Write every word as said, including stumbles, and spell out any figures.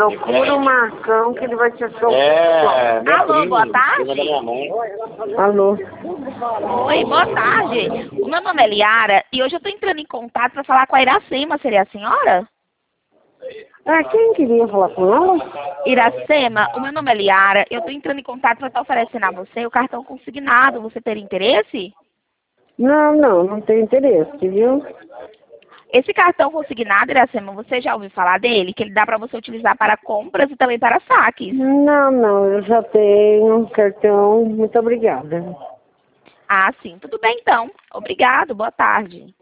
Procura o Marcão que ele vai te socorrer. É, meu Alô, primo, boa primo da tarde. minha mãe. Alô? Oi, boa tarde. O meu nome é Liara e hoje eu tô entrando em contato para falar com a Iracema. Seria a senhora? Ah, quem queria falar com ela? Iracema, o meu nome é Liara. Eu tô entrando em contato para estar oferecendo a você o cartão consignado. Você teria interesse? Não, não, não tem interesse, viu? Esse cartão consignado, Iracema, você já ouviu falar dele? Que ele dá para você utilizar para compras e também para saques. Não, não, eu já tenho cartão. Muito obrigada. Ah, sim. Tudo bem, então. Obrigado. Boa tarde.